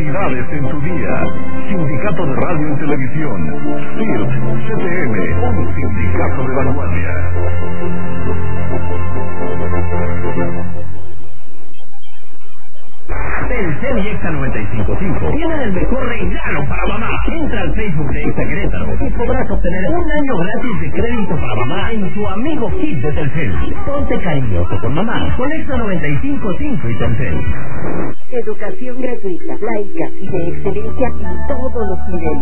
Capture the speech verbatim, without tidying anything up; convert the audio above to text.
Felicidades en tu día. Sindicato de Radio y Televisión. C I R T, C T M, un sindicato de vanguardia. Telcel y Exa noventa y cinco punto cinco tienen el mejor regalo para mamá. Entra al Facebook de Exa Querétaro y podrás obtener un año gratis de crédito para mamá en su amigo Kit de Telcel. Ponte cariñoso con mamá con Exa noventa y cinco punto cinco y Telcel. Educación gratuita, laica y de excelencia en todos los niveles.